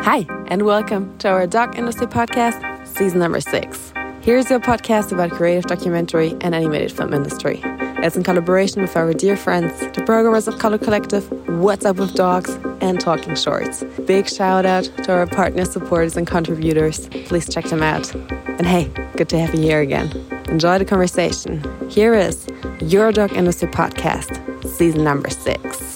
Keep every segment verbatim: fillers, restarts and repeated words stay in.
Hi, and welcome to our Doc Industry Podcast, season number six. Here's your podcast about creative documentary and animated film industry. It's in collaboration with our dear friends, the programmers of Color Collective, What's Up with Dogs, and Talking Shorts. Big shout out to our partner supporters and contributors. Please check them out. And hey, good to have you here again. Enjoy the conversation. Here is your Doc Industry Podcast, season number six.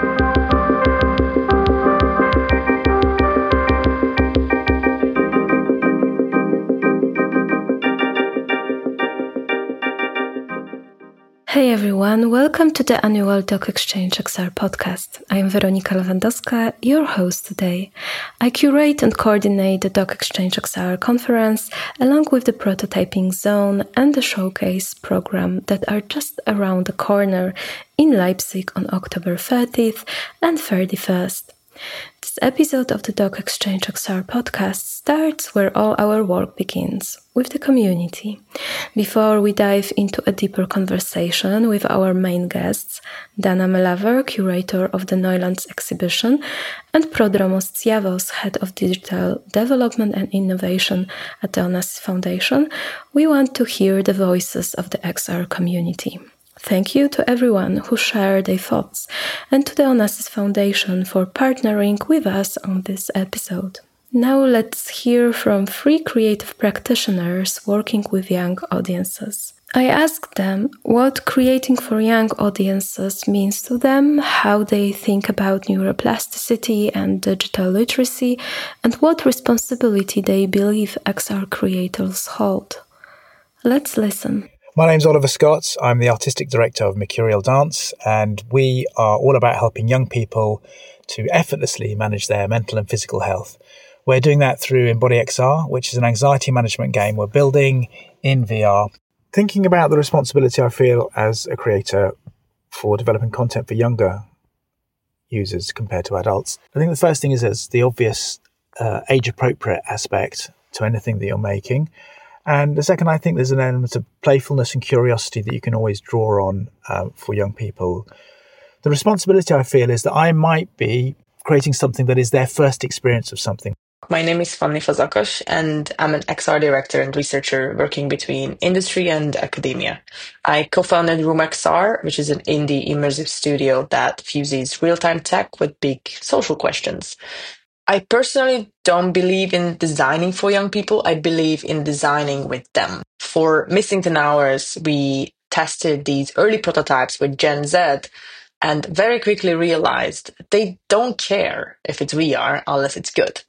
Hey everyone, welcome to the annual Doc Exchange X R podcast. I am Weronika Lewandowska, your host today. I curate and coordinate the Doc Exchange X R conference along with the prototyping zone and the showcase program that are just around the corner in Leipzig on October thirtieth and thirty-first. This episode of the Doc Exchange X R podcast starts where all our work begins, with the community. Before we dive into a deeper conversation with our main guests, Dana Melaver, curator of the Neulands exhibition, and Prodromos Tsiavos, head of digital development and innovation at the Onassis Foundation, we want to hear the voices of the X R community. Thank you to everyone who shared their thoughts and to the Onassis Foundation for partnering with us on this episode. Now let's hear from three creative practitioners working with young audiences. I asked them what creating for young audiences means to them, how they think about neuroplasticity and digital literacy, and what responsibility they believe X R creators hold. Let's listen. My name's Oliver Scott. I'm the Artistic Director of Mercurial Dance, and we are all about helping young people to effortlessly manage their mental and physical health. We're doing that through Embody X R, which is an anxiety management game we're building in V R. Thinking about the responsibility I feel as a creator for developing content for younger users compared to adults, I think the first thing is there's the obvious uh, age-appropriate aspect to anything that you're making. And the second, I think there's an element of playfulness and curiosity that you can always draw on um, for young people. The responsibility I feel is that I might be creating something that is their first experience of something. My name is Fanny Fazakas, and I'm an X R director and researcher working between industry and academia. I co-founded Room X R, which is an indie immersive studio that fuses real-time tech with big social questions. I personally don't believe in designing for young people. I believe in designing with them. For Missing ten Hours, we tested these early prototypes with Gen Z and very quickly realized they don't care if it's V R unless it's good.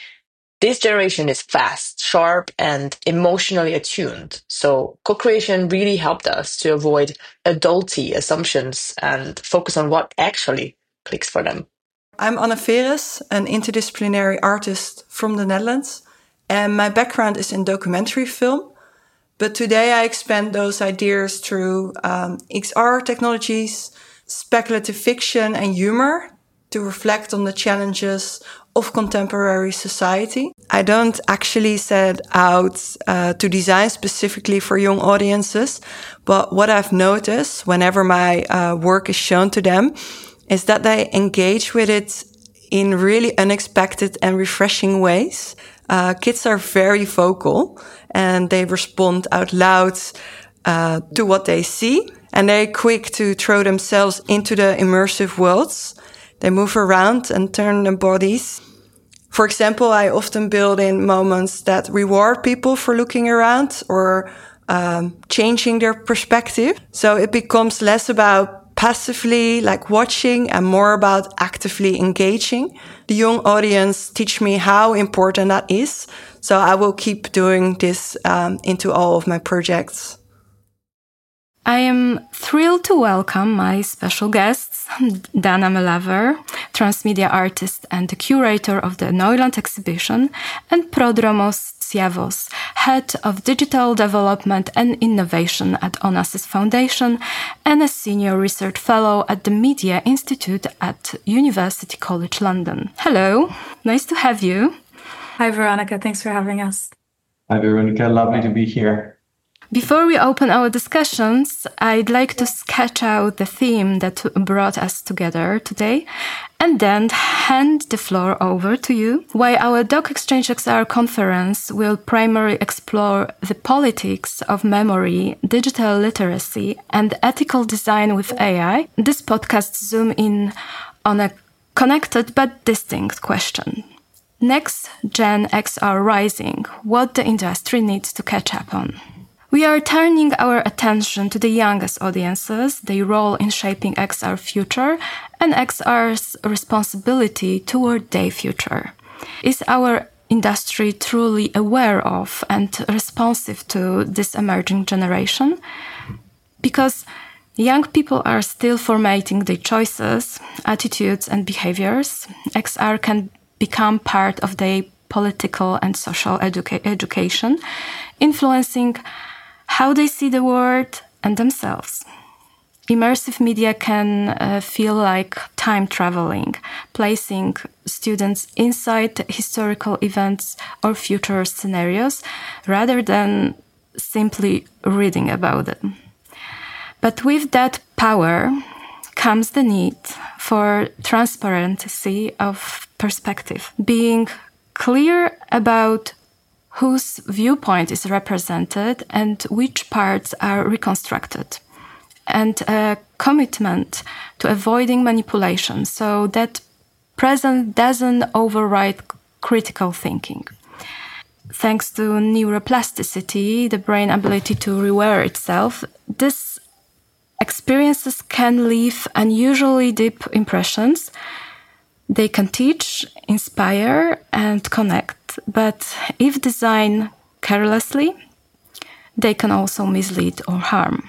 This generation is fast, sharp, and emotionally attuned. So co-creation really helped us to avoid adulty assumptions and focus on what actually clicks for them. I'm Anne Veres, an interdisciplinary artist from the Netherlands, and my background is in documentary film. But today I expand those ideas through um, X R technologies, speculative fiction and humor to reflect on the challenges of contemporary society. I don't actually set out uh, to design specifically for young audiences, but what I've noticed whenever my uh, work is shown to them is that they engage with it in really unexpected and refreshing ways. Uh, kids are very vocal and they respond out loud uh, to what they see. And they're quick to throw themselves into the immersive worlds. They move around and turn their bodies. For example, I often build in moments that reward people for looking around or um, changing their perspective. So it becomes less about passively like watching and more about actively engaging. The young audience teach me how important that is. So I will keep doing this um, into all of my projects. I am thrilled to welcome my special guests, Dana Melaver, transmedia artist and the curator of the Neuland exhibition, and Prodromos Tsiavos, head of digital development and innovation at Onassis Foundation and a senior research fellow at the Media Institute at University College London. Hello, nice to have you. Hi Veronica, thanks for having us. Hi Veronica, lovely to be here. Before we open our discussions, I'd like to sketch out the theme that brought us together today and then hand the floor over to you. While our Doc Exchange X R conference will primarily explore the politics of memory, digital literacy, and ethical design with A I, this podcast zooms in on a connected but distinct question. Next Gen X R Rising, what the industry needs to catch up on. We are turning our attention to the youngest audiences, their role in shaping X R future, and X R's responsibility toward their future. Is our industry truly aware of and responsive to this emerging generation? Because young people are still formatting their choices, attitudes, and behaviors, X R can become part of their political and social educa- education, influencing how they see the world and themselves. Immersive media can uh, feel like time traveling, placing students inside historical events or future scenarios rather than simply reading about them. But with that power comes the need for transparency of perspective, being clear about whose viewpoint is represented and which parts are reconstructed, and a commitment to avoiding manipulation so that present doesn't override critical thinking. Thanks to neuroplasticity, the brain ability to rewire itself, these experiences can leave unusually deep impressions. They can teach, inspire, and connect. But if designed carelessly, they can also mislead or harm.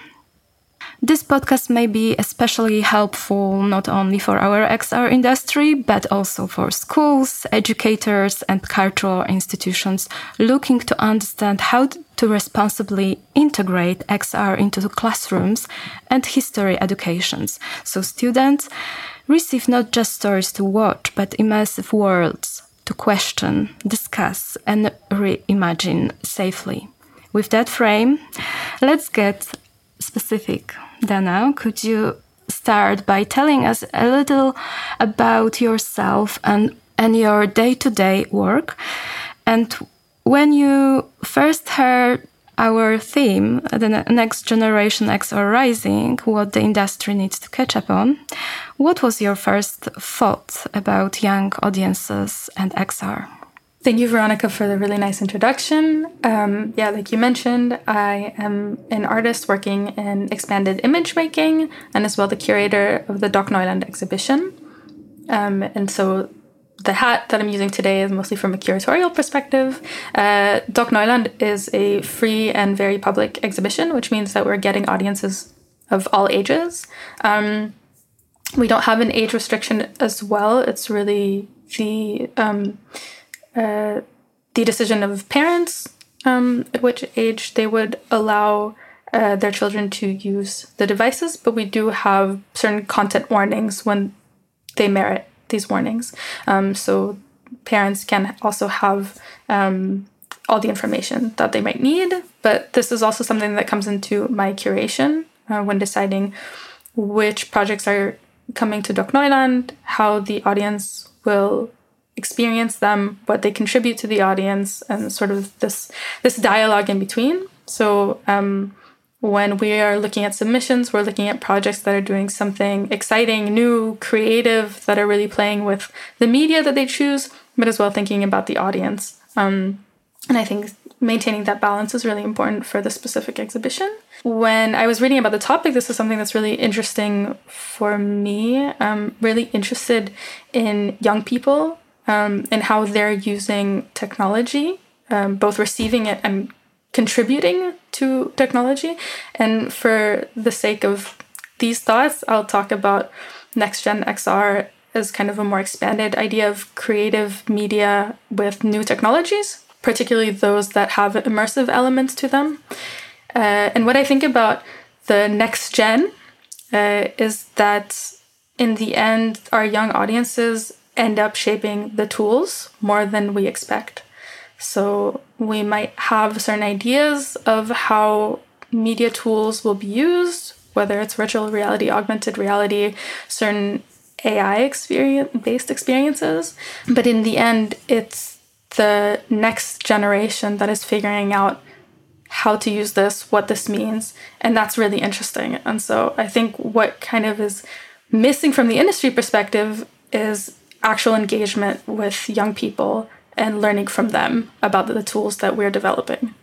This podcast may be especially helpful not only for our X R industry, but also for schools, educators, and cultural institutions looking to understand how to responsibly integrate X R into the classrooms and history educations, so students receive not just stories to watch, but immersive worlds to question, discuss, and reimagine safely. With that frame, let's get specific. Dana, could you start by telling us a little about yourself and, and your day-to-day work? And when you first heard our theme, the Next Generation X R Rising, what the industry needs to catch up on, what was your first thought about young audiences and X R? Thank you, Veronica, for the really nice introduction. Um, yeah, like you mentioned, I am an artist working in expanded image making and as well the curator of the Doc Neuland exhibition. Um, and so the hat that I'm using today is mostly from a curatorial perspective. Uh, Doc Neuland is a free and very public exhibition, which means that we're getting audiences of all ages. Um, we don't have an age restriction as well. It's really the um, uh, the decision of parents um, at which age they would allow uh, their children to use the devices. But we do have certain content warnings when they merit these warnings. Um, so parents can also have um, all the information that they might need. But this is also something that comes into my curation uh, when deciding which projects are coming to Doc Neuland, how the audience will experience them, what they contribute to the audience, and sort of this this dialogue in between. So um, when we are looking at submissions, we're looking at projects that are doing something exciting, new, creative, that are really playing with the media that they choose, but as well thinking about the audience. Um, and I think maintaining that balance is really important for the specific exhibition. When I was reading about the topic, this is something that's really interesting for me. I'm really interested in young people um, and how they're using technology, um, both receiving it and contributing to technology. And for the sake of these thoughts, I'll talk about Next Gen X R as kind of a more expanded idea of creative media with new technologies, particularly those that have immersive elements to them. Uh, and what I think about the next gen uh, is that in the end, our young audiences end up shaping the tools more than we expect. So we might have certain ideas of how media tools will be used, whether it's virtual reality, augmented reality, certain A I experience-based experiences. But in the end, it's the next generation that is figuring out how to use this, what this means. And that's really interesting. And so I think what kind of is missing from the industry perspective is actual engagement with young people and learning from them about the tools that we're developing.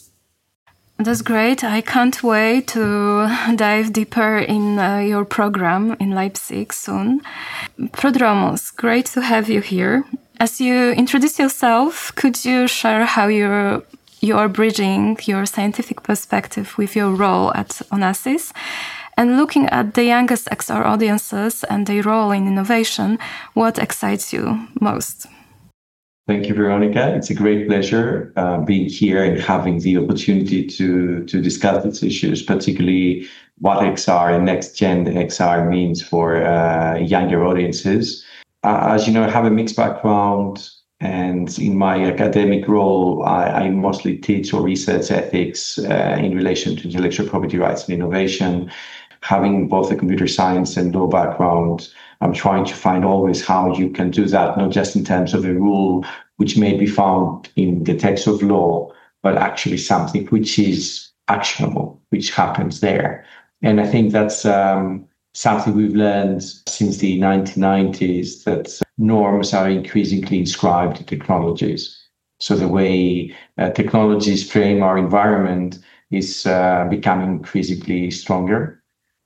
That's great. I can't wait to dive deeper in uh, your program in Leipzig soon. Prodromos, great to have you here. As you introduce yourself, could you share how you're, you are bridging your scientific perspective with your role at Onassis? And looking at the youngest X R audiences and their role in innovation, what excites you most? Thank you, Veronica. It's a great pleasure uh, being here and having the opportunity to, to discuss these issues, particularly what X R and next-gen X R means for uh, younger audiences. Uh, as you know, I have a mixed background, and in my academic role, I, I mostly teach or research ethics uh, in relation to intellectual property rights and innovation. Having both a computer science and law background, I'm trying to find always how you can do that, not just in terms of a rule which may be found in the text of law, but actually something which is actionable, which happens there. And I think that's um, something we've learned since the nineteen nineties, that norms are increasingly inscribed to technologies. So the way uh, technologies frame our environment is uh, becoming increasingly stronger.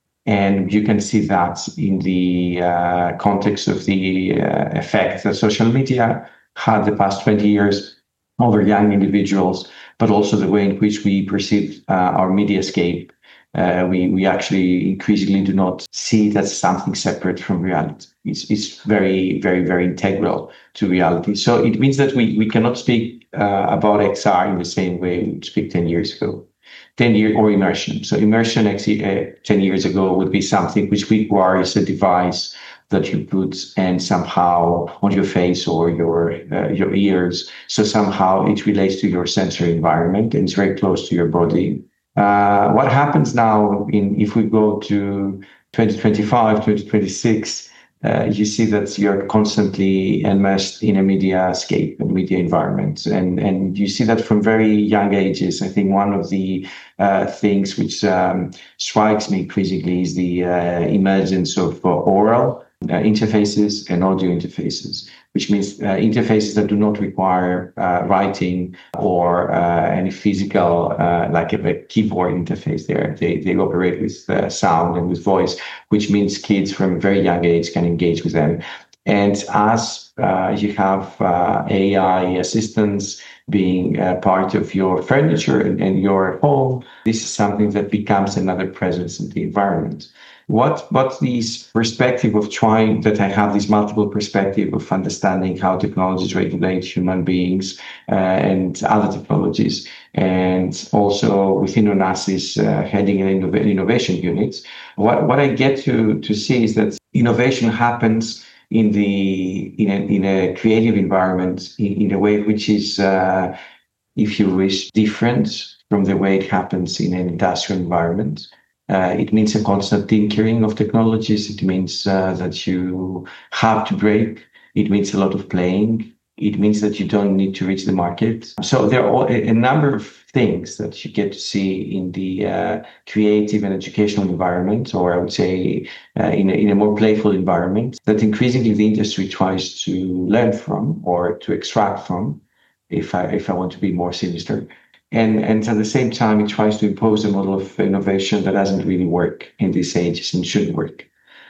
And you can see that in the uh, context of the uh, effect that social media had the past twenty years over young individuals, but also the way in which we perceive uh, our mediascape. Uh, we, we actually increasingly do not see it as something separate from reality. It's, it's very, very, very integral to reality. So it means that we, we cannot speak uh, about X R in the same way we speak ten years ago. ten year or immersion. So immersion uh, ten years ago would be something which requires a device that you put and somehow on your face or your uh, your ears. So somehow it relates to your sensory environment and it's very close to your body. Uh, what happens now in if we go to twenty twenty-five, twenty twenty-six, Uh, you see that you're constantly immersed in a mediascape and media environment. And, and you see that from very young ages. I think one of the uh, things which um, strikes me increasingly is the uh, emergence of uh, oral uh, interfaces and audio interfaces, which means uh, interfaces that do not require uh, writing or uh, any physical, uh, like a, a keyboard interface there. They, they operate with uh, sound and with voice, which means kids from a very young age can engage with them. And as uh, you have uh, A I assistants being uh, part of your furniture and, and your home, this is something that becomes another presence in the environment. What, what this perspective of trying, that I have this multiple perspective of understanding how technologies regulate human beings uh, and other technologies, and also within Onassis uh, heading an innov- innovation unit, what, what I get to, to see is that innovation happens in the in a, in a creative environment in, in a way which is, uh, if you wish, different from the way it happens in an industrial environment. Uh, it means a constant tinkering of technologies. It means uh, that you have to break. It means a lot of playing. It means that you don't need to reach the market. So there are a, a number of things that you get to see in the uh, creative and educational environment, or I would say uh, in, a, in a more playful environment, that increasingly the industry tries to learn from or to extract from, if I, if I want to be more sinister. And, and at the same time, it tries to impose a model of innovation that doesn't really work in these ages and shouldn't work.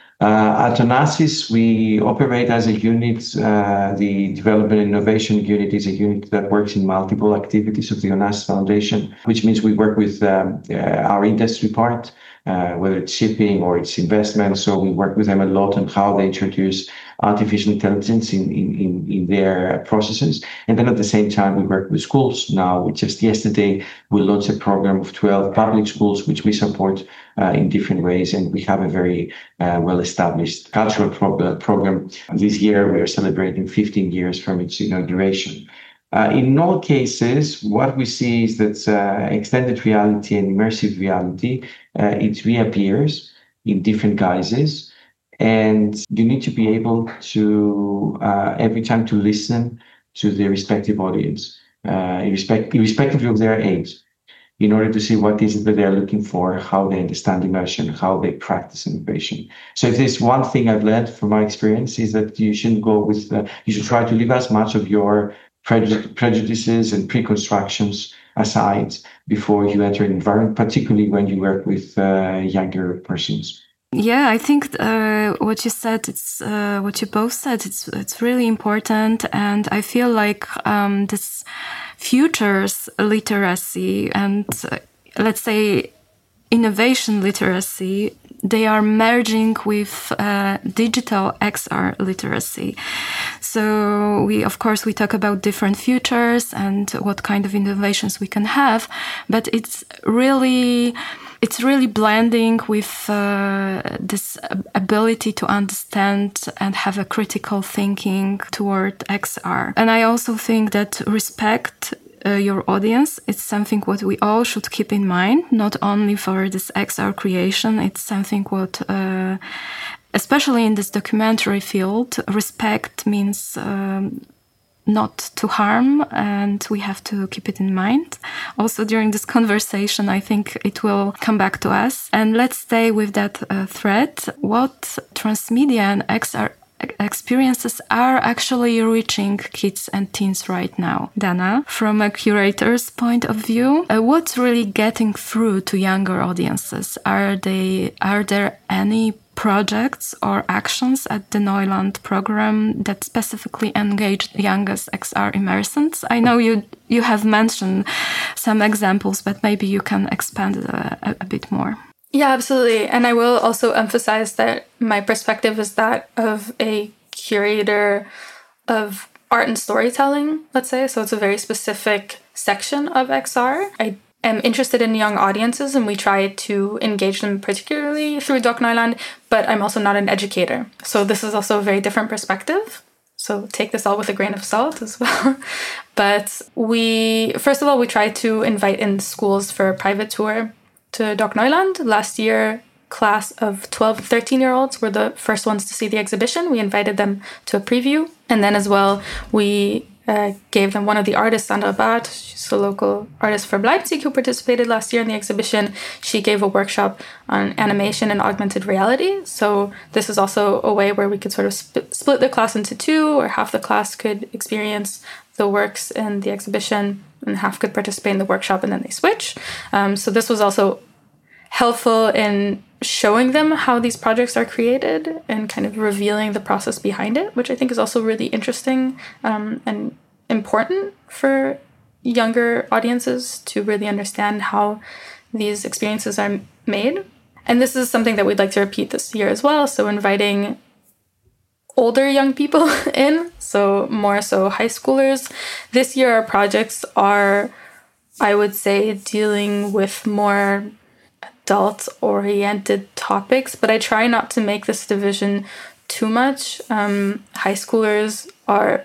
Uh, at Onassis, we operate as a unit. Uh, the Development and Innovation Unit is a unit that works in multiple activities of the Onassis Foundation, which means we work with um, uh, our industry part, uh, whether it's shipping or it's investment. So we work with them a lot on how they introduce artificial intelligence in, in, in, in their processes. And then at the same time, we work with schools. Now, just yesterday, we launched a program of twelve public schools, which we support uh, in different ways. And we have a very uh, well-established cultural pro- program. This year, we are celebrating fifteen years from its inauguration. Uh, in all cases, what we see is that uh, extended reality and immersive reality, uh, it reappears in different guises. And you need to be able to, uh, every time to listen to the respective audience, uh, irrespective, irrespective of their age, in order to see what is it that they're looking for, how they understand immersion, how they practice innovation. So if there's one thing I've learned from my experience is that you shouldn't go with, uh, you should try to leave as much of your prejudice, prejudices and preconstructions aside before you enter an environment, particularly when you work with uh, younger persons. Yeah, I think uh, what you said, it's uh, what you both said, it's it's really important, and I feel like um, this futures literacy and uh, let's say innovation literacy, they are merging with uh, digital X R literacy. So we, of course, we talk about different futures and what kind of innovations we can have, but it's really, it's really blending with uh, this ability to understand and have a critical thinking toward X R. And I also think that respect Uh, your audience, it's something what we all should keep in mind, not only for this X R creation, it's something what, uh, especially in this documentary field, respect means um, not to harm, and we have to keep it in mind. Also during this conversation, I think it will come back to us. And let's stay with that uh, thread. What transmedia and X R experiences are actually reaching kids and teens right now? Dana, from a curator's point of view, uh, what's really getting through to younger audiences? Are they, are there any projects or actions at the Neuland program that specifically engage the youngest X R immersants? I know you you have mentioned some examples, but maybe you can expand a, a, a bit more. Yeah, absolutely. And I will also emphasize that my perspective is that of a curator of art and storytelling, let's say. So it's a very specific section of X R. I am interested in young audiences, and we try to engage them particularly through Doc Neuland, but I'm also not an educator. So this is also a very different perspective. So take this all with a grain of salt as well. But we, first of all, we try to invite in schools for a private tour to Doc Neuland. Last year, class of twelve, thirteen-year-olds were the first ones to see the exhibition. We invited them to a preview. And then as well, we uh, gave them one of the artists, Sandra Barth. She's a local artist from Leipzig who participated last year in the exhibition. She gave a workshop on animation and augmented reality. So this is also a way where we could sort of sp- split the class into two, or half the class could experience the works in the exhibition and half could participate in the workshop, and then they switch. Um, so this was also helpful in showing them how these projects are created and kind of revealing the process behind it, which I think is also really interesting um, and important for younger audiences to really understand how these experiences are made. And this is something that we'd like to repeat this year as well. So inviting older young people in, so more so high schoolers. This year our projects are, I would say, dealing with more adult-oriented topics, but I try not to make this division too much. Um, high schoolers are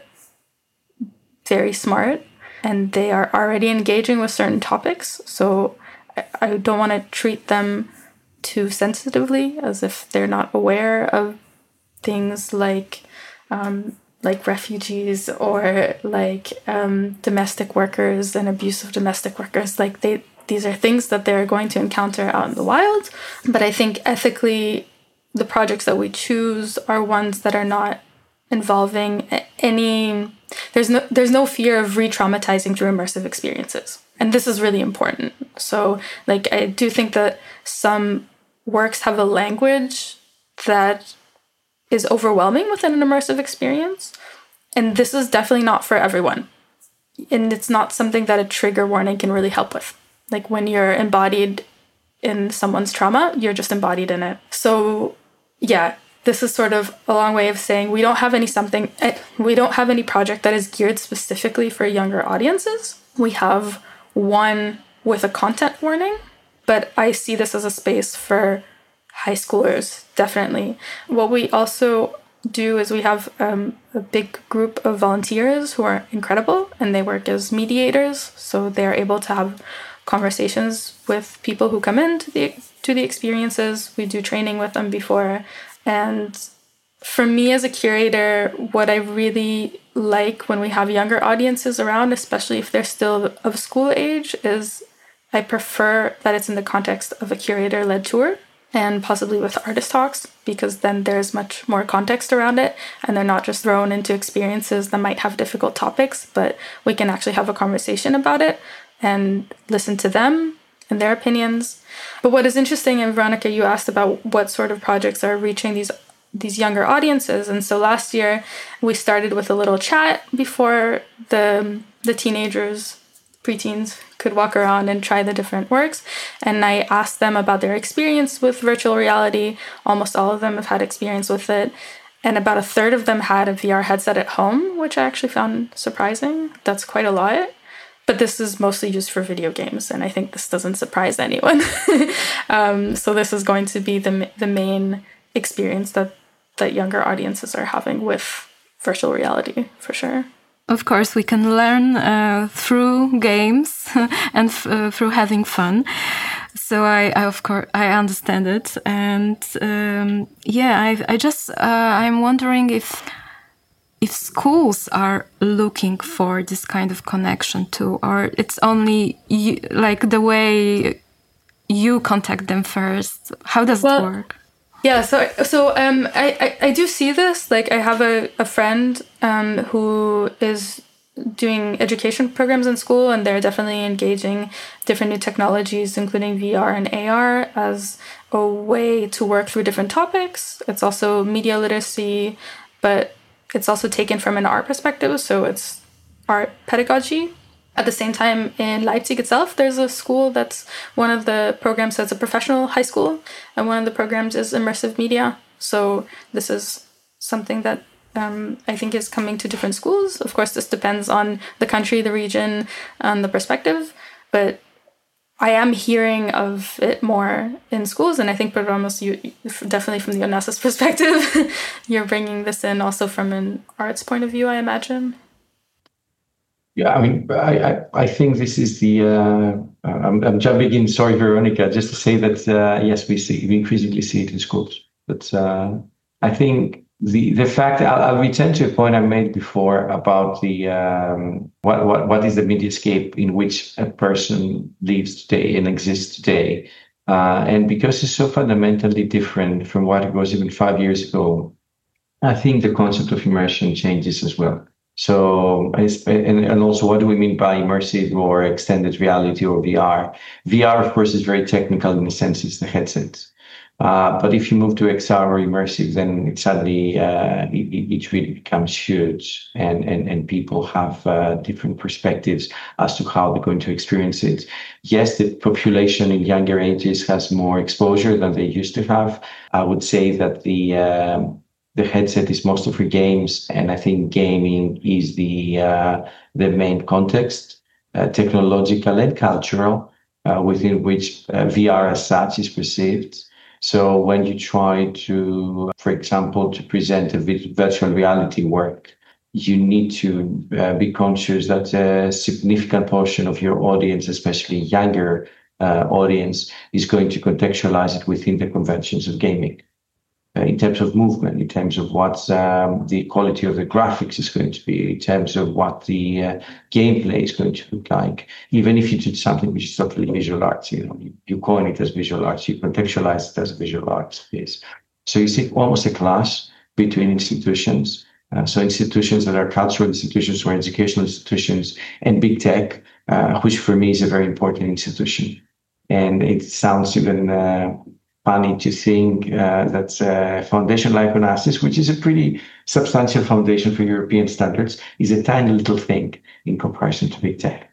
very smart and they are already engaging with certain topics, so I, I don't want to treat them too sensitively, as if they're not aware of things like um, like refugees or like um, domestic workers and abuse of domestic workers. Like they, these are things that they're going to encounter out in the wild. But I think ethically, the projects that we choose are ones that are not involving any. There's no there's no fear of re-traumatizing through immersive experiences, and this is really important. So, like, I do think that some works have a language that is overwhelming within an immersive experience. And this is definitely not for everyone. And it's not something that a trigger warning can really help with. Like when you're embodied in someone's trauma, you're just embodied in it. So yeah, this is sort of a long way of saying we don't have any something, we don't have any project that is geared specifically for younger audiences. We have one with a content warning, but I see this as a space for high schoolers, definitely. What we also do is we have um, a big group of volunteers who are incredible, and they work as mediators. So they're able to have conversations with people who come into the to the experiences. We do training with them before. And for me as a curator, what I really like when we have younger audiences around, especially if they're still of school age, is I prefer that it's in the context of a curator-led tour and possibly with artist talks, because then there's much more context around it and they're not just thrown into experiences that might have difficult topics, but we can actually have a conversation about it and listen to them and their opinions. But what is interesting, and Veronica, you asked about what sort of projects are reaching these these younger audiences. And so last year we started with a little chat before the the teenagers, preteens could walk around and try the different works. And I asked them about their experience with virtual reality. Almost all of them have had experience with it. And about a third of them had a V R headset at home, which I actually found surprising. That's quite a lot. But this is mostly used for video games, and I think this doesn't surprise anyone. um, so this is going to be the the main experience that, that younger audiences are having with virtual reality, for sure. Of course, we can learn uh, through games and f- uh, through having fun. So I, I, of course, I understand it, and um, yeah, I, I just uh, I'm wondering if if schools are looking for this kind of connection too, or it's only you, like the way you contact them first. How does well, it work? Yeah, so so um, I, I, I do see this. Like, I have a, a friend um, who is doing education programs in school, and they're definitely engaging different new technologies, including V R and A R, as a way to work through different topics. It's also media literacy, but it's also taken from an art perspective, so it's art pedagogy. At the same time, in Leipzig itself, there's a school that's one of the programs that's a professional high school, and one of the programs is immersive media. So this is something that um, I think is coming to different schools. Of course, this depends on the country, the region, and the perspective, but I am hearing of it more in schools, and I think, Ramos, you definitely from the Onassis perspective, you're bringing this in also from an arts point of view, I imagine. Yeah, I mean, I, I, I think this is the, uh, I'm, I'm jumping in, sorry, Veronica, just to say that, uh, yes, we see, we increasingly see it in schools. But uh, I think the the fact, I'll, I'll return to a point I made before about the, um, what, what, what is the mediascape in which a person lives today and exists today. Uh, and because it's so fundamentally different from what it was even five years ago, I think the concept of immersion changes as well. So, and, and also, what do we mean by immersive or extended reality or V R? V R, of course, is very technical in the sense it's the headset. Uh, but if you move to X R or immersive, then it suddenly uh, it, it really becomes huge, and and and people have uh, different perspectives as to how they're going to experience it. Yes, the population in younger ages has more exposure than they used to have. I would say that the um, the headset is most of for games, and I think gaming is the uh, the main context, uh, technological and cultural, uh, within which uh, V R as such is perceived. So when you try to, for example, to present a virtual reality work, you need to uh, be conscious that a significant portion of your audience, especially younger uh, audience, is going to contextualize it within the conventions of gaming. Uh, in terms of movement, in terms of what um, the quality of the graphics is going to be, in terms of what the uh, gameplay is going to look like. Even if you did something which is totally visual arts, you know, you, you coin it as visual arts, you contextualize it as a visual arts piece. So you see almost a clash between institutions. Uh, so institutions that are cultural institutions or educational institutions, and big tech, uh, which for me is a very important institution. And it sounds even uh, funny to think uh, that a foundation like Onassis, which is a pretty substantial foundation for European standards, is a tiny little thing in comparison to big tech.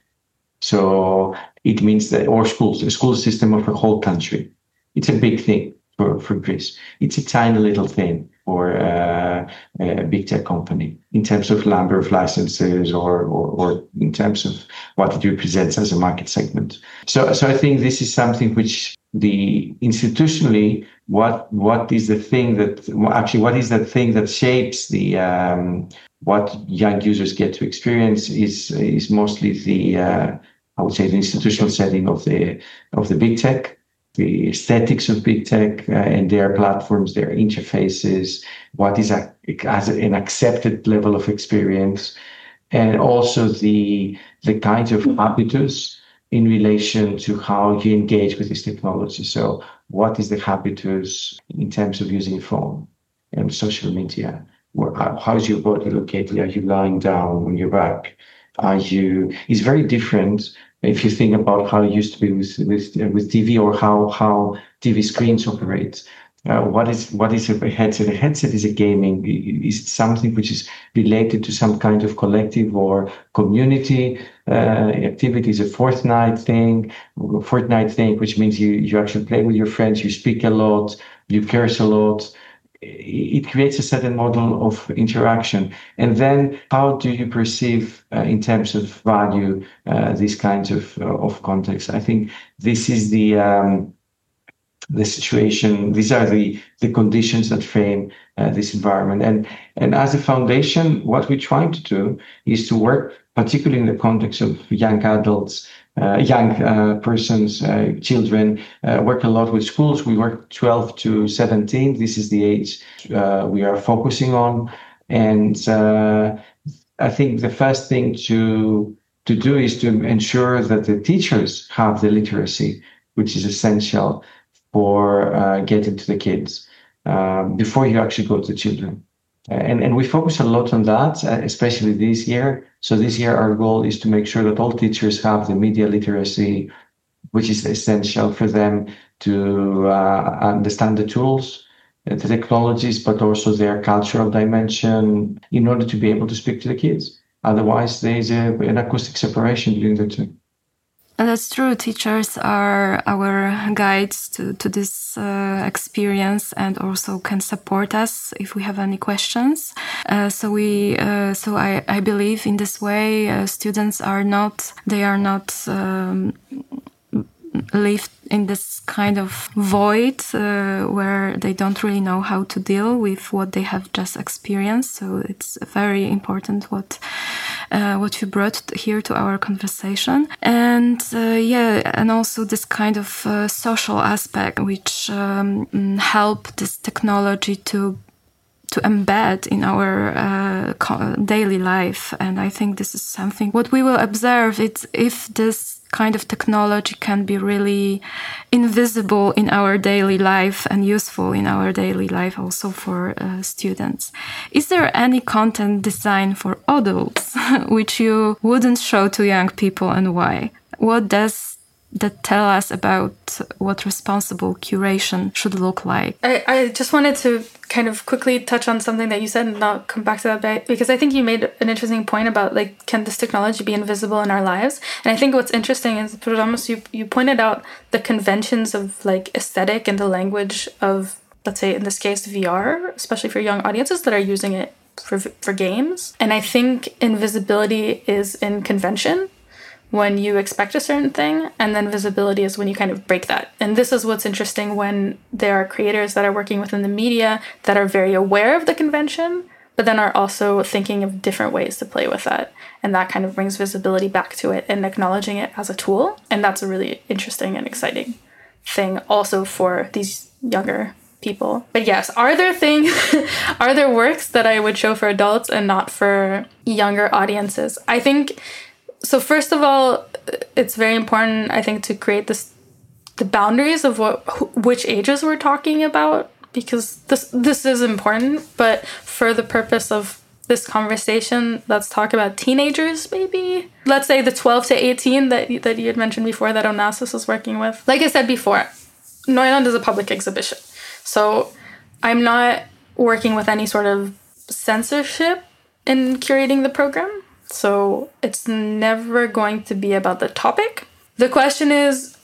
So it means that, or schools, a school system of a whole country, it's a big thing for, for Greece. It's a tiny little thing for uh, a big tech company in terms of number of licenses or, or, or in terms of what it represents as a market segment. So, so I think this is something which the institutionally, what what is the thing that actually what is the thing that shapes the um, what young users get to experience is is mostly the uh, I would say the institutional setting of the of the big tech, the aesthetics of big tech uh, and their platforms, their interfaces, what is a, as an accepted level of experience, and also the the kinds of habitus in relation to how you engage with this technology. So what is the habitus in terms of using phone and social media? How is your body located? Are you lying down on your back? Are you? It's very different if you think about how it used to be with with, with T V, or how how T V screens operate. Uh, what is what is a headset? A headset is a gaming. Is something which is related to some kind of collective or community uh, activity. Is a Fortnite thing, Fortnite thing, which means you you actually play with your friends. You speak a lot. You curse a lot. It creates a certain model of interaction. And then how do you perceive uh, in terms of value uh, these kinds of uh, of contexts? I think this is the um, the situation. These are the the conditions that frame uh, this environment. And and as a foundation, what we're trying to do is to work, particularly in the context of young adults, uh, young uh, persons, uh, children, uh, work a lot with schools. We work twelve to seventeen. This is the age uh, we are focusing on. And uh, I think the first thing to to do is to ensure that the teachers have the literacy, which is essential for uh, getting to the kids um, before you actually go to the children. And, and we focus a lot on that, uh, especially this year. So this year, our goal is to make sure that all teachers have the media literacy, which is essential for them to uh, understand the tools, uh, the technologies, but also their cultural dimension in order to be able to speak to the kids. Otherwise, there's a, an acoustic separation between the two. And that's true. Teachers are our guides to, to this uh, experience and also can support us if we have any questions. Uh, so we, uh, so I, I believe in this way, uh, students are not, they are not um, left in this kind of void uh, where they don't really know how to deal with what they have just experienced. So it's very important what uh, what you brought here to our conversation. And uh, yeah, and also this kind of uh, social aspect which um, help this technology to to embed in our uh, daily life. And I think this is something what we will observe. It's if this kind of technology can be really invisible in our daily life and useful in our daily life also for uh, students. Is there any content designed for adults which you wouldn't show to young people, and why? What does that tell us about what responsible curation should look like? I, I just wanted to kind of quickly touch on something that you said and not come back to that, because I think you made an interesting point about, like, can this technology be invisible in our lives? And I think what's interesting is, Programos, you, you pointed out the conventions of, like, aesthetic and the language of, let's say, in this case, V R, especially for young audiences that are using it for, for games. And I think invisibility is in convention, when you expect a certain thing, and then visibility is when you kind of break that. And this is what's interesting when there are creators that are working within the media that are very aware of the convention, but then are also thinking of different ways to play with that. And that kind of brings visibility back to it and acknowledging it as a tool. And that's a really interesting and exciting thing also for these younger people. But yes, are there things, are there works that I would show for adults and not for younger audiences? I think... So first of all, it's very important, I think, to create this the boundaries of what which ages we're talking about, because this this is important. But for the purpose of this conversation, let's talk about teenagers, maybe. Let's say the twelve to eighteen that that you had mentioned before that Onassis was working with. Like I said before, Neuland is a public exhibition, so I'm not working with any sort of censorship in curating the program. So it's never going to be about the topic. The question is,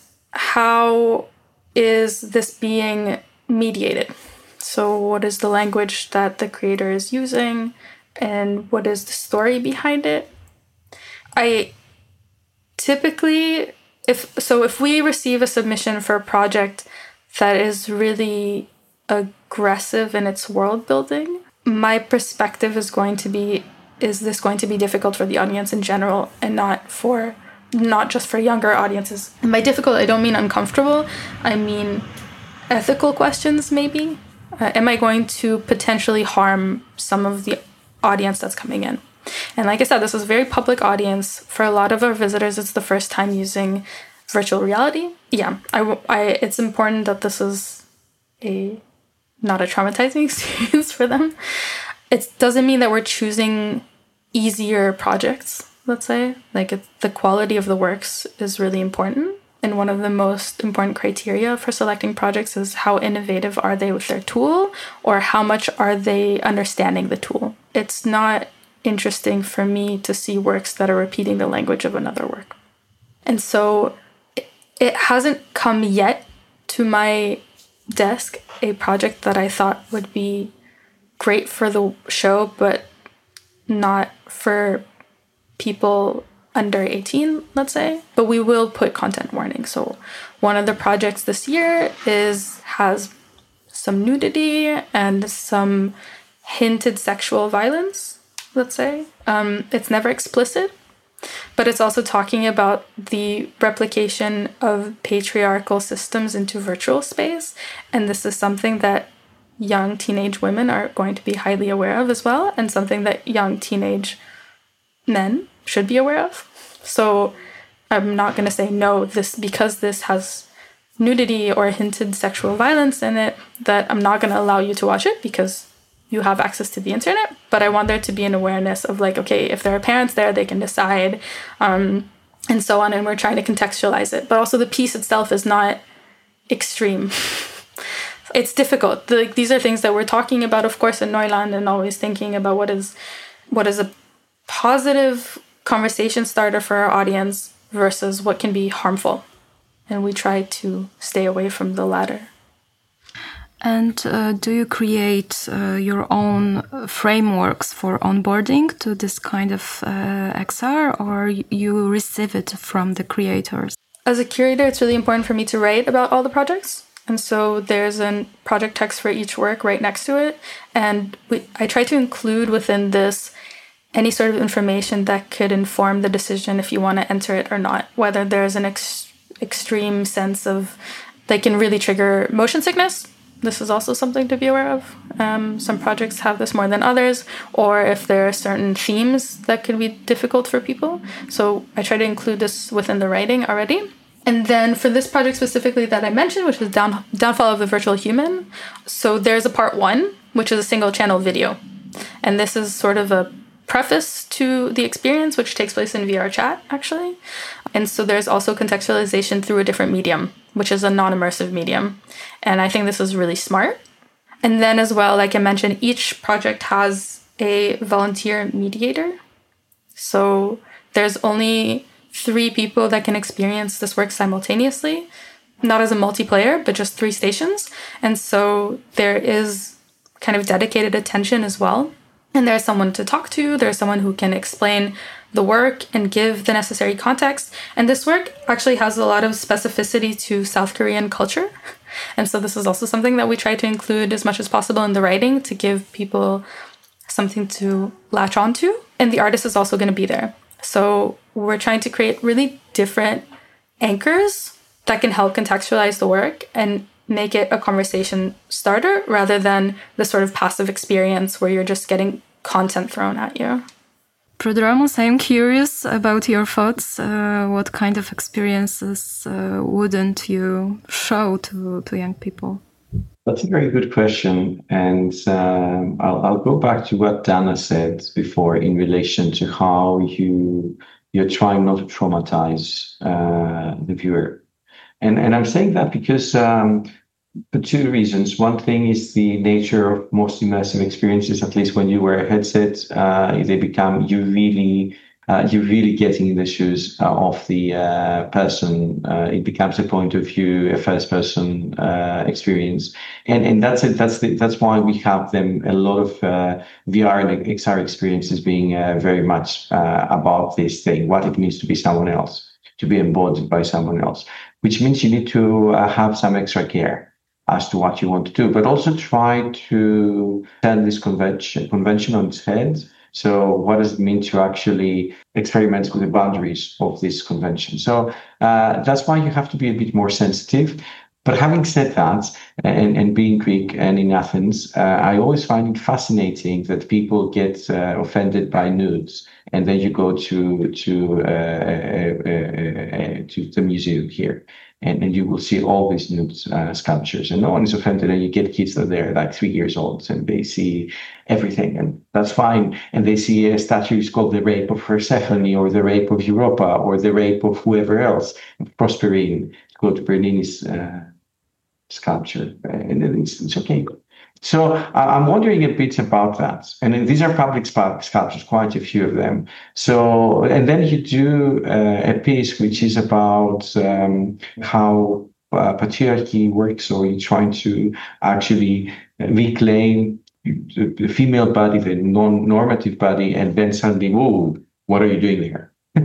how is this being mediated? So what is the language that the creator is using, and what is the story behind it? I typically if so if we receive a submission for a project that is really aggressive in its world building, my perspective is going to be, is this going to be difficult for the audience in general and not for not just for younger audiences? And by difficult, I don't mean uncomfortable. I mean ethical questions, maybe. Uh, am I going to potentially harm some of the audience that's coming in? And like I said, this is a very public audience. For a lot of our visitors, it's the first time using virtual reality. Yeah, I, I, it's important that this is a not a traumatizing experience for them. It doesn't mean that we're choosing easier projects, let's say. Like it, the quality of the works is really important. And one of the most important criteria for selecting projects is how innovative are they with their tool, or how much are they understanding the tool. It's not interesting for me to see works that are repeating the language of another work. And so it, it hasn't come yet to my desk a project that I thought would be great for the show, but not for people under eighteen, let's say. But we will put content warning. So one of the projects this year is has some nudity and some hinted sexual violence, let's say. Um, it's never explicit, but it's also talking about the replication of patriarchal systems into virtual space. And this is something that young teenage women are going to be highly aware of as well, and something that young teenage men should be aware of. So I'm not going to say no, this because this has nudity or hinted sexual violence in it, that I'm not going to allow you to watch it because you have access to the internet. But I want there to be an awareness of like, okay, if there are parents there, they can decide, um, and so on. And we're trying to contextualize it. But also the piece itself is not extreme. It's difficult. The, these are things that we're talking about, of course, in Neuland, and always thinking about what is what is a positive conversation starter for our audience versus what can be harmful. And we try to stay away from the latter. And uh, do you create uh, your own frameworks for onboarding to this kind of uh, X R, or you receive it from the creators? As a curator, it's really important for me to write about all the projects. And so there's a project text for each work right next to it. And we, I try to include within this any sort of information that could inform the decision if you want to enter it or not. Whether there's an ex- extreme sense of, they can really trigger motion sickness. This is also something to be aware of. Um, some projects have this more than others, or if there are certain themes that could be difficult for people. So I try to include this within the writing already. And then for this project specifically that I mentioned, which is Down, Downfall of the Virtual Human, so there's a part one, which is a single channel video. And this is sort of a preface to the experience, which takes place in V R chat, actually. And so there's also contextualization through a different medium, which is a non-immersive medium. And I think this is really smart. And then as well, like I mentioned, each project has a volunteer mediator. So there's only three people that can experience this work simultaneously, not as a multiplayer, but just three stations. And so there is kind of dedicated attention as well. And there's someone to talk to. There's someone who can explain the work and give the necessary context. And this work actually has a lot of specificity to South Korean culture. And so this is also something that we try to include as much as possible in the writing to give people something to latch onto. And the artist is also going to be there. So we're trying to create really different anchors that can help contextualize the work and make it a conversation starter rather than the sort of passive experience where you're just getting content thrown at you. Prodromos, I am curious about your thoughts. Uh, what kind of experiences uh, wouldn't you show to, to young people? That's a very good question. And um, I'll, I'll go back to what Dana said before in relation to how you, you're trying not to traumatize uh, the viewer. And, and I'm saying that because um, for two reasons. One thing is the nature of most immersive experiences, at least when you wear a headset, uh, they become, you really, uh, you're really getting in the shoes uh, of the uh, person. Uh, it becomes a point of view, a first person uh, experience. And and that's it. That's the, that's why we have them, a lot of uh, V R and X R experiences being uh, very much uh, about this thing, what it means to be someone else. to be embodied by someone else, which means you need to uh, have some extra care as to what you want to do, but also try to turn this convention, convention on its head. So what does it mean to actually experiment with the boundaries of this convention? So uh, that's why you have to be a bit more sensitive. But having said that, and, and being Greek and in Athens, uh, I always find it fascinating that people get uh, offended by nudes, and then you go to to uh, uh, uh, uh, to the museum here, and, and you will see all these nude uh, sculptures, and no one is offended. And you get kids that they're like three years old, and they see everything, and that's fine. And they see a statue is called the Rape of Persephone, or the Rape of Europa, or the Rape of whoever else, Proserpine. Go to Bernini's uh, sculpture, and it's, it's okay. So uh, I'm wondering a bit about that. And these are public sculptures, quite a few of them. So, and then you do uh, a piece which is about um, how uh, patriarchy works, or you're trying to actually reclaim the, the female body, the non-normative body, and then suddenly, whoa, what are you doing there?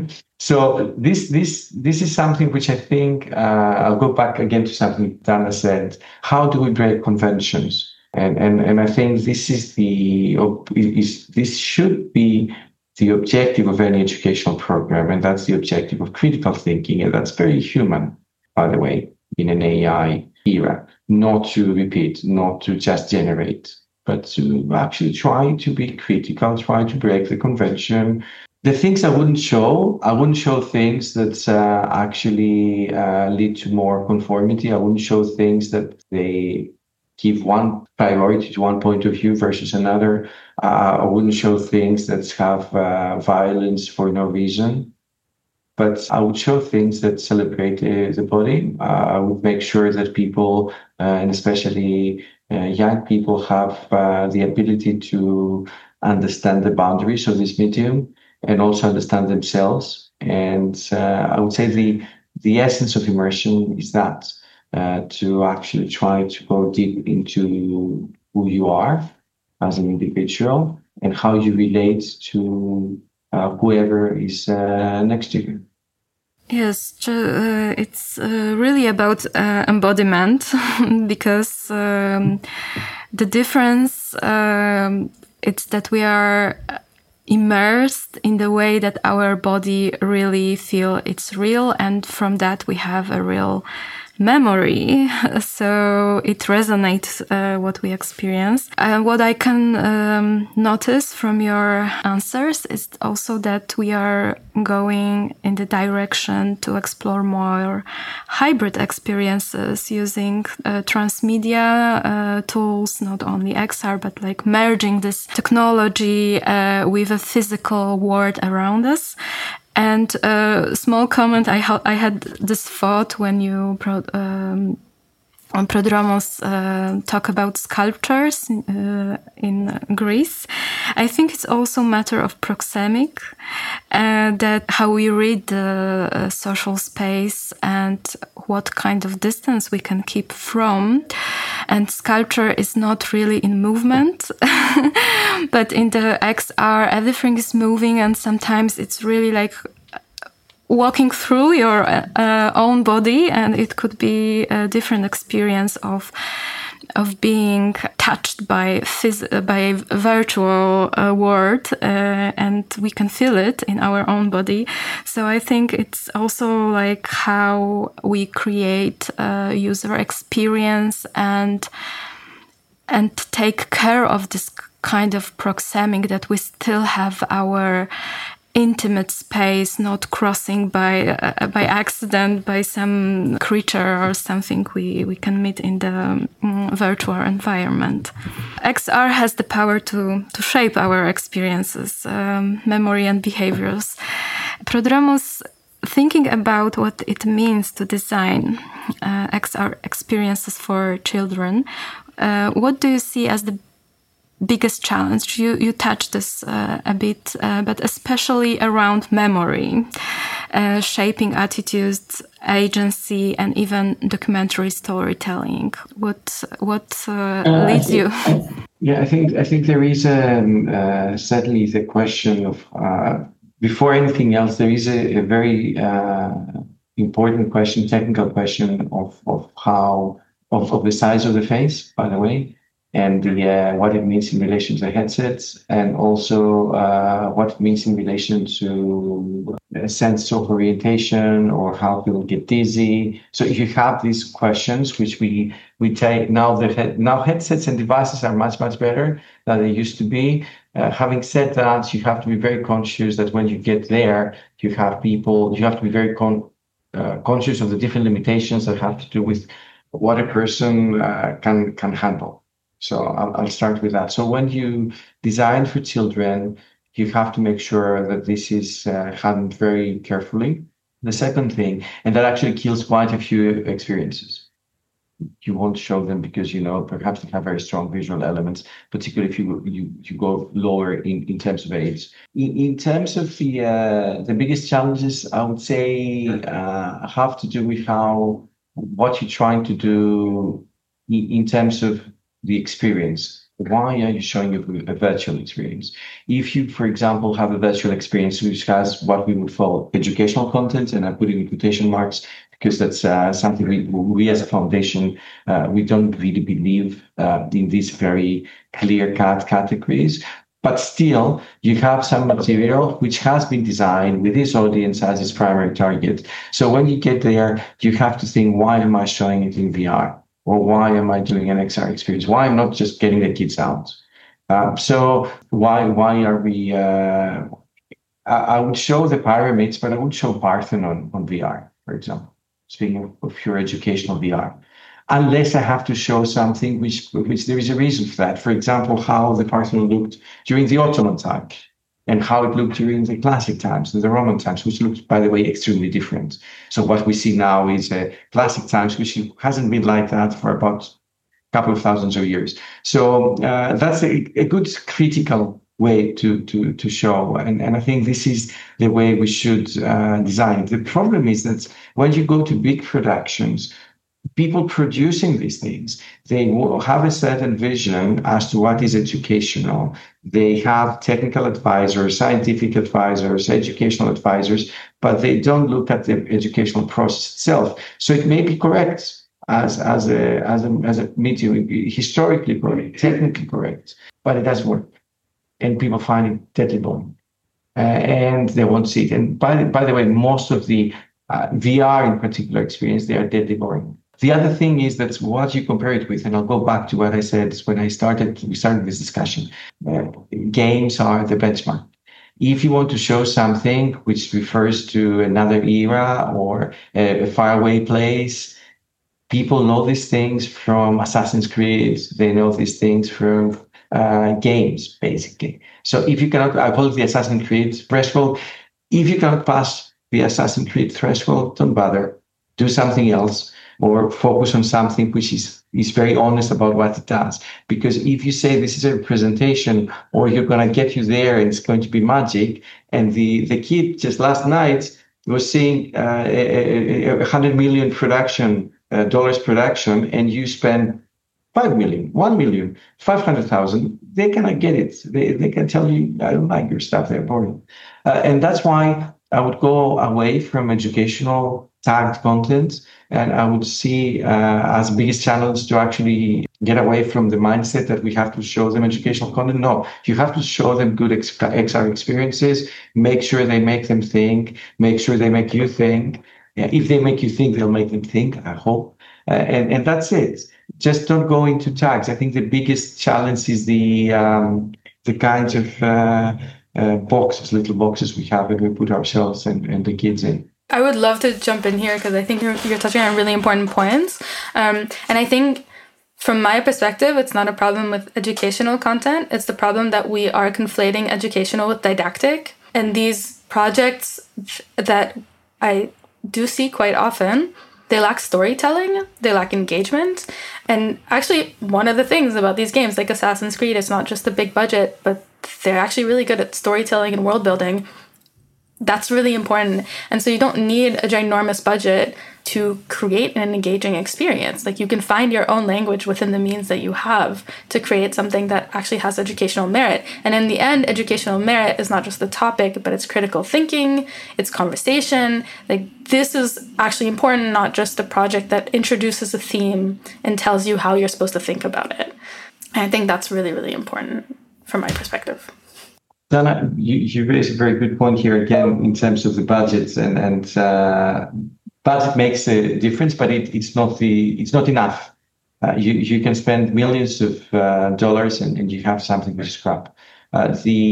So this this this is something which I think uh, I'll go back again to something Dana said. How do we break conventions? And and and I think this is the is this should be the objective of any educational program, and that's the objective of critical thinking, and that's very human, by the way, in an A I era. Not to repeat, not to just generate, but to actually try to be critical, try to break the convention. The things I wouldn't show, I wouldn't show things that uh, actually uh, lead to more conformity. I wouldn't show things that they give one priority to one point of view versus another. Uh, I wouldn't show things that have uh, violence for no reason. But I would show things that celebrate uh, the body. Uh, I would make sure that people, uh, and especially uh, young people, have uh, the ability to understand the boundaries of this medium, and also understand themselves. And uh, I would say the the essence of immersion is that, uh, to actually try to go deep into who you are as an individual and how you relate to uh, whoever is uh, next to you. Yes, uh, it's uh, really about uh, embodiment, because um, the difference um, it's that we are immersed in the way that our body really feel it's real, and from that we have a real memory, so it resonates uh, what we experience. And what I can um, notice from your answers is also that we are going in the direction to explore more hybrid experiences using uh, transmedia uh, tools, not only X R, but like merging this technology uh, with a physical world around us. And a uh, small comment, I, ha- I had this thought when you pro- um, on Prodromos uh, talk about sculptures uh, in Greece. I think it's also a matter of proxemic, uh, that how we read the uh, social space and what kind of distance we can keep from. And sculpture is not really in movement, but in the X R, everything is moving, and sometimes it's really like walking through your uh, own body, and it could be a different experience of of being touched by phys- by a virtual uh, world, uh, and we can feel it in our own body. So I think it's also like how we create a user experience and and take care of this kind of proxemic, that we still have our intimate space, not crossing by uh, by accident by some creature or something we, we can meet in the um, virtual environment. X R has the power to, to shape our experiences, um, memory and behaviors. Prodromos, thinking about what it means to design uh, X R experiences for children, uh, what do you see as the biggest challenge? You you touched this uh, a bit, uh, but especially around memory, uh, shaping attitudes, agency, and even documentary storytelling. What what uh, uh, leads think, you? I, yeah, I think I think there is um, uh, sadly the question of uh, before anything else, there is a, a very uh, important question, technical question of, of how, of, of the size of the face, by the way, and the uh, what it means in relation to the headsets, and also uh, what it means in relation to a sense of orientation or how people get dizzy. So if you have these questions, which we we take now, the head, now headsets and devices are much much better than they used to be. Uh, having said that, you have to be very conscious that when you get there, you have people. You have to be very con- uh, conscious of the different limitations that have to do with what a person uh, can can handle. So I'll, I'll start with that. So when you design for children, you have to make sure that this is uh, handled very carefully. The second thing, and that actually kills quite a few experiences. You won't show them because, you know, perhaps they have very strong visual elements, particularly if you you, you go lower in, in terms of age. In, in terms of the uh, the biggest challenges, I would say uh, have to do with how what you're trying to do in, in terms of the experience. Why are you showing a, a virtual experience? If you, for example, have a virtual experience which has what we would call educational content, and I put it in quotation marks because that's uh, something we, we as a foundation, uh, we don't really believe uh, in these very clear-cut categories. But still, you have some material which has been designed with this audience as its primary target. So when you get there, you have to think, why am I showing it in V R? Or why am I doing an X R experience? Why am I not just getting the kids out? Uh, so why why are we? Uh, I, I would show the pyramids, but I would show Parthenon on V R, for example. Speaking of pure educational V R, unless I have to show something which which there is a reason for that. For example, how the Parthenon looked during the Ottoman time, and how it looked during the classic times and the Roman times, which looked, by the way, extremely different. So what we see now is uh, classic times, which hasn't been like that for about a couple of thousands of years. So uh, that's a, a good critical way to to to show, and and I think this is the way we should uh, design. The problem is that when you go to big productions, people producing these things, they will have a certain vision as to what is educational. They have technical advisors, scientific advisors, educational advisors, but they don't look at the educational process itself. So it may be correct as, as, a, as, a, as a medium, historically correct, technically correct, but it doesn't work. And people find it deadly boring. Uh, and they won't see it. And by, by the way, most of the uh, V R in particular experience, they are deadly boring. The other thing is that what you compare it with, and I'll go back to what I said when I started, we started this discussion. Uh, games are the benchmark. If you want to show something which refers to another era or a, a faraway place, people know these things from Assassin's Creed. They know these things from uh, games, basically. So if you cannot, I call it the Assassin's Creed threshold. If you cannot pass the Assassin's Creed threshold, don't bother. Do something else. Or focus on something which is, is very honest about what it does. Because if you say this is a representation, or you're going to get you there and it's going to be magic, and the, the kid just last night was seeing uh, a, a, a hundred million production, uh, dollars production, and you spend five million, one million, five hundred thousand, they cannot get it. They, they can tell you, I don't like your stuff, they're boring. Uh, and that's why I would go away from educational tagged content, and I would see uh, as biggest challenge to actually get away from the mindset that we have to show them educational content. No, you have to show them good X R experiences, make sure they make them think, make sure they make you think. If they make you think, they'll make them think, I hope. Uh, and, and that's it. Just don't go into tags. I think the biggest challenge is the um, the kinds of uh, uh, boxes, little boxes we have that we put ourselves and, and the kids in. I would love to jump in here because I think you're, you're touching on really important points. Um, and I think from my perspective, it's not a problem with educational content. It's the problem that we are conflating educational with didactic. And these projects that I do see quite often, they lack storytelling, they lack engagement. And actually, one of the things about these games, like Assassin's Creed, it's not just a big budget, but they're actually really good at storytelling and world building. that's really important. And so you don't need a ginormous budget to create an engaging experience. Like, you can find your own language within the means that you have to create something that actually has educational merit. And in the end, educational merit is not just the topic, but it's critical thinking, it's conversation. Like, this is actually important, not just a project that introduces a theme and tells you how you're supposed to think about it. And I think that's really, really important from my perspective. Dana, you, you raise a very good point here again in terms of the budget, and and uh, budget makes a difference, but it, it's not the it's not enough. Uh, you you can spend millions of uh, dollars and, and you have something which is crap. Uh,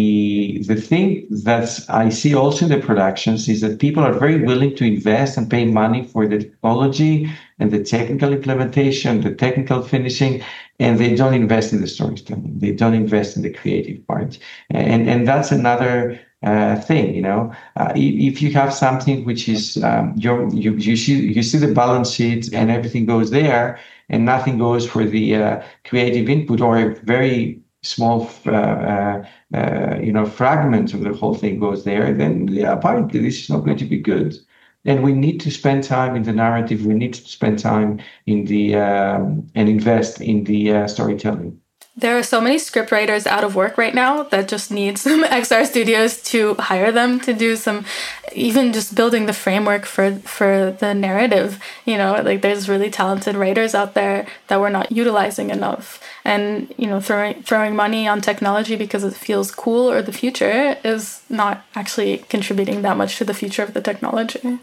the the thing that I see also in the productions is that people are very willing to invest and pay money for the technology and the technical implementation, the technical finishing, and they don't invest in the storytelling. They don't invest in the creative part, and and that's another uh, thing. You know, uh, if you have something which is um, you you you see you see the balance sheet and everything goes there, and nothing goes for the uh, creative input, or a very small, uh, uh, uh, you know, fragment of the whole thing goes there, then yeah, apparently this is not going to be good. And we need to spend time in the narrative. We need to spend time in the um, and invest in the uh, storytelling. There are so many scriptwriters out of work right now that just need some X R studios to hire them to do some, even just building the framework for, for the narrative. You know, like, there's really talented writers out there that we're not utilizing enough. And, you know, throwing throwing money on technology because it feels cool or the future is not actually contributing that much to the future of the technology.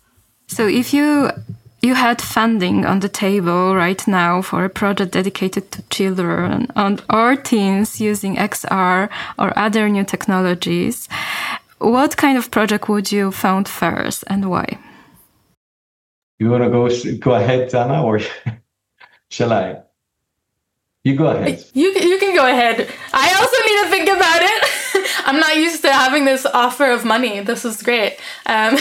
So if you you had funding on the table right now for a project dedicated to children and or teens using X R or other new technologies, what kind of project would you fund first and why? You want to go go ahead, Dana, or shall I? You go ahead. You, you can go ahead. I also need to think about it. I'm not used to having this offer of money. This is great. Um,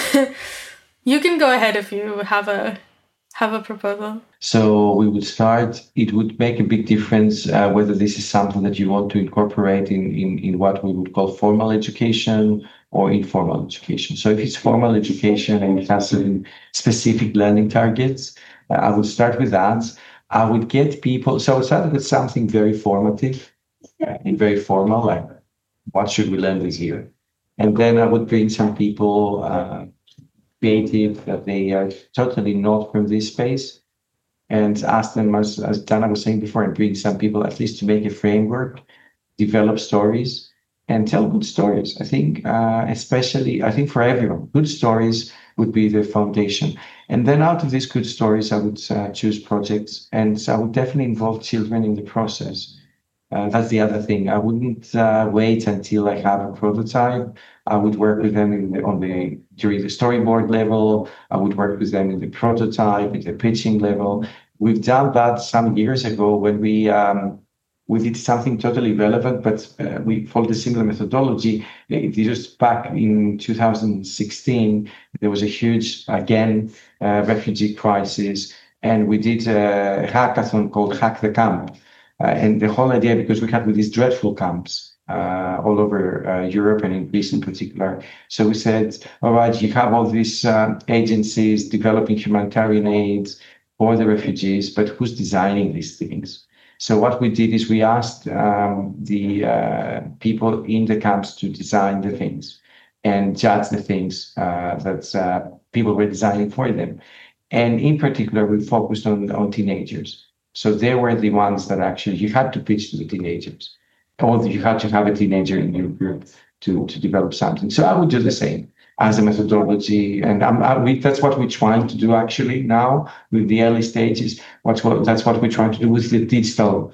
you can go ahead if you have a have a proposal. So we would start, it would make a big difference uh, whether this is something that you want to incorporate in, in, in what we would call formal education or informal education. So if it's formal education and it has some specific learning targets, uh, I would start with that. I would get people, so I would start with something very formative and very formal, like what should we learn this year? And then I would bring some people uh, creative that they are totally not from this space, and ask them, as, as Dana was saying before, and bring some people at least to make a framework, develop stories, and tell good stories. I think, uh, especially, I think for everyone, good stories would be the foundation. And then out of these good stories, I would uh, choose projects, and so I would definitely involve children in the process. Uh, that's the other thing. I wouldn't uh, wait until I have a prototype. I would work with them in the, on the during the storyboard level. I would work with them in the prototype, in the pitching level. We've done that some years ago when we um, we did something totally relevant, but uh, we followed a similar methodology. It was back in two thousand sixteen. There was a huge, again, uh, refugee crisis, and we did a hackathon called Hack the Camp. Uh, and the whole idea, because we had with these dreadful camps uh, all over uh, Europe and in Greece in particular. So we said, all right, you have all these uh, agencies developing humanitarian aid for the refugees, but who's designing these things? So what we did is we asked um, the uh, people in the camps to design the things and judge the things uh, that uh, people were designing for them. And in particular, we focused on, on teenagers. So they were the ones that actually you had to pitch to the teenagers, or you had to have a teenager in your group to, to develop something. So I would do the same as a methodology, and I'm, I, we, that's what we're trying to do actually now with the early stages. What's what that's what we're trying to do with the digital,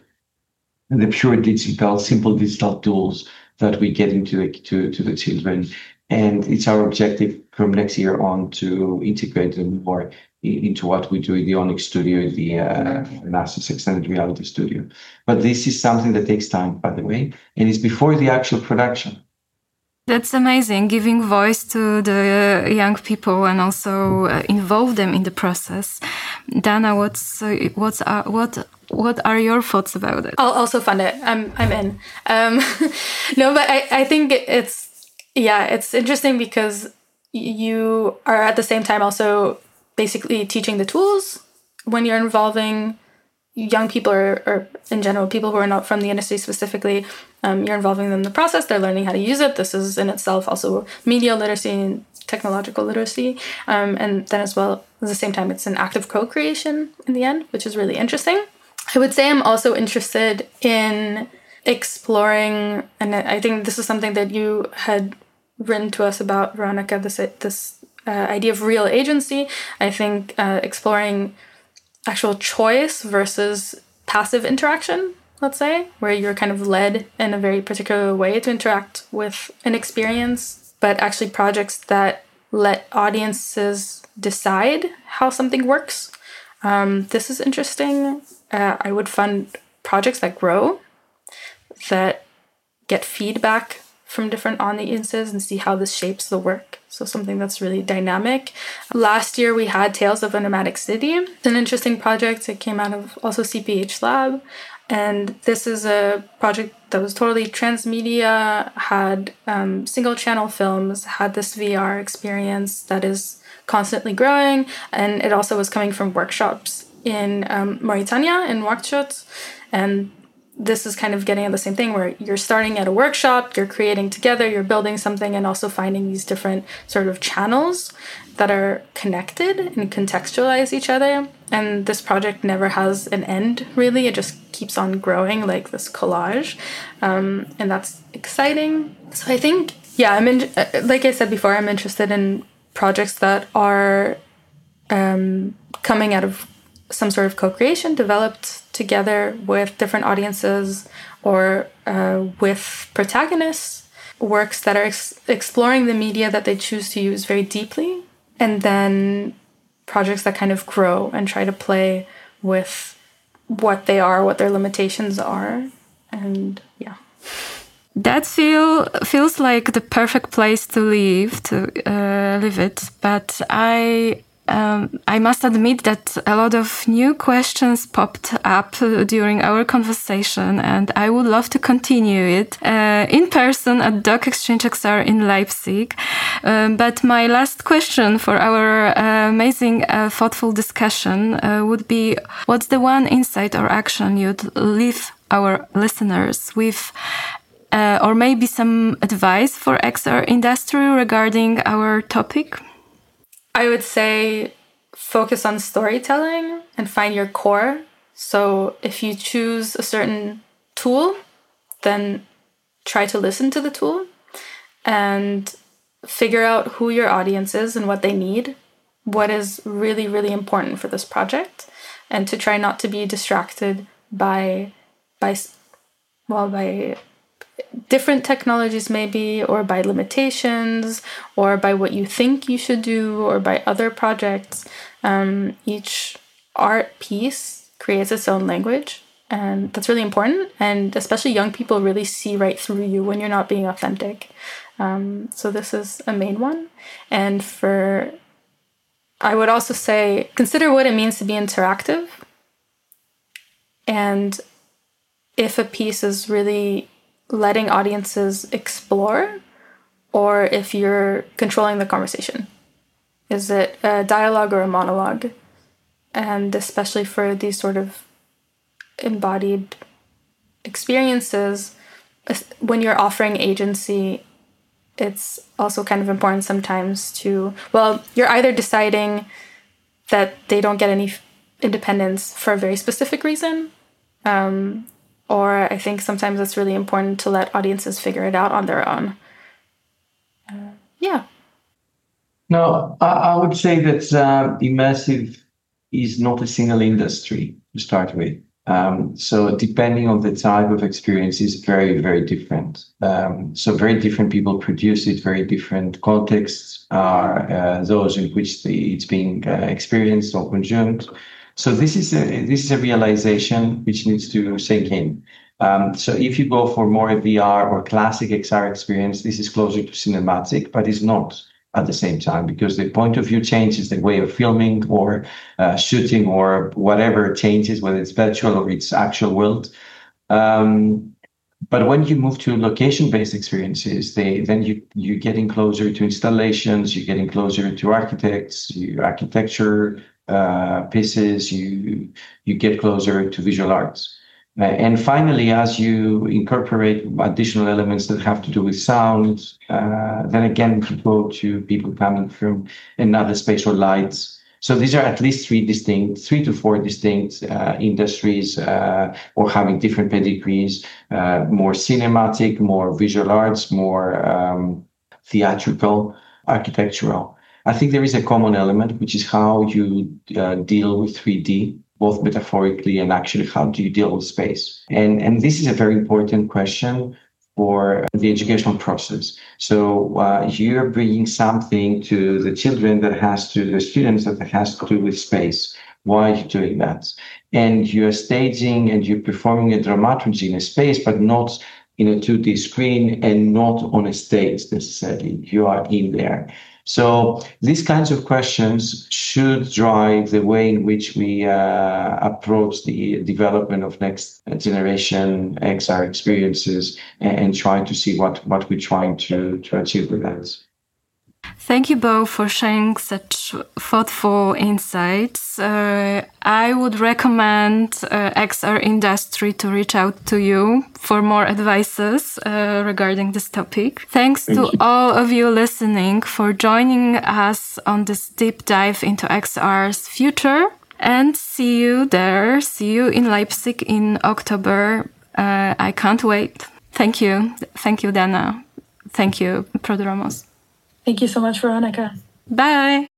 the pure digital, simple digital tools that we get into the, to to the children, and it's our objective from next year on to integrate them more into what we do in the Onyx Studio, the uh, NASA's Extended Reality Studio. But this is something that takes time, by the way, and it's before the actual production. That's amazing, giving voice to the young people and also uh, involve them in the process. Dana, what's uh, what's uh, what what are your thoughts about it? I'll also fund it. I'm I'm in. Um, no, but I, I think it's yeah, it's interesting because you are at the same time also basically teaching the tools when you're involving young people or, or in general, people who are not from the industry specifically. Um, you're involving them in the process. They're learning how to use it. This is in itself also media literacy and technological literacy. Um, and then as well, at the same time, it's an act of co-creation in the end, which is really interesting. I would say I'm also interested in exploring, and I think this is something that you had written to us about, Veronica, this, this uh, idea of real agency. I think uh, exploring actual choice versus passive interaction, let's say, where you're kind of led in a very particular way to interact with an experience, but actually projects that let audiences decide how something works. Um, this is interesting. Uh, I would fund projects that grow, that get feedback from different audiences and see how this shapes the work. So something that's really dynamic. Last year we had Tales of a Nomadic City. It's an interesting project. It came out of also C P H Lab. And this is a project that was totally transmedia, had um, single channel films, had this V R experience that is constantly growing. And it also was coming from workshops in um, Mauritania, in Nouakchott. And this is kind of getting at the same thing where you're starting at a workshop, you're creating together, you're building something, and also finding these different sort of channels that are connected and contextualize each other. And this project never has an end, really. It just keeps on growing like this collage. Um, and that's exciting. So I think, yeah, I'm in, like I said before, I'm interested in projects that are um, coming out of some sort of co-creation, developed together with different audiences or uh, with protagonists, works that are ex- exploring the media that they choose to use very deeply, and then projects that kind of grow and try to play with what they are, what their limitations are, and yeah. That feel feels like the perfect place to live, to uh, live it, but I Um, I must admit that a lot of new questions popped up during our conversation, and I would love to continue it uh, in person at Doc Exchange X R in Leipzig. Um, but my last question for our uh, amazing, uh, thoughtful discussion uh, would be, what's the one insight or action you'd leave our listeners with? Uh, or maybe some advice for X R industry regarding our topic? I would say focus on storytelling and find your core. So if you choose a certain tool, then try to listen to the tool and figure out who your audience is and what they need, what is really, really important for this project, and to try not to be distracted by, by well, by different technologies maybe, or by limitations, or by what you think you should do, or by other projects. Um, each art piece creates its own language, and that's really important. And especially young people really see right through you when you're not being authentic. Um, so this is a main one. And for, I would also say, consider what it means to be interactive. And if a piece is really letting audiences explore, or if you're controlling the conversation. Is it a dialogue or a monologue? And especially for these sort of embodied experiences, when you're offering agency, it's also kind of important sometimes to, well, you're either deciding that they don't get any independence for a very specific reason, um, or I think sometimes it's really important to let audiences figure it out on their own. Uh, yeah. No, I, I would say that uh, immersive is not a single industry to start with. Um, so depending on the type of experience is very, very different. Um, so very different people produce it, very different contexts are uh, those in which the, it's being uh, experienced or consumed. So this is a this is a realization which needs to sink in. Um, so if you go for more V R or classic X R experience, this is closer to cinematic, but it's not at the same time, because the point of view changes, the way of filming or uh, shooting or whatever changes, whether it's virtual or it's actual world. Um, But when you move to location-based experiences, they then you you're getting closer to installations, you're getting closer to architects, you architecture uh, pieces, you you get closer to visual arts. Uh, and finally, as you incorporate additional elements that have to do with sound, uh, then again you go to people coming from another space or lights. So these are at least three distinct, three to four distinct uh, industries, uh, or having different pedigrees, uh, more cinematic, more visual arts, more um, theatrical, architectural. I think there is a common element, which is how you uh, deal with three D, both metaphorically and actually how do you deal with space. And, and this is a very important question for the educational process. So uh, you're bringing something to the children that has to, the students that has to do with space. Why are you doing that? And you're staging and you're performing a dramaturgy in a space, but not in a two D screen and not on a stage necessarily. You are in there. So these kinds of questions should drive the way in which we uh, approach the development of next generation X R experiences and, and try to see what, what we're trying to, to achieve with that. Thank you both for sharing such thoughtful insights. Uh, I would recommend uh, X R industry to reach out to you for more advices uh, regarding this topic. Thanks Thank to you. all of you listening for joining us on this deep dive into X R's future. And see you there. See you in Leipzig in October. Uh, I can't wait. Thank you. Thank you, Dana. Thank you, Prodromos. Thank you so much, Veronica. Bye.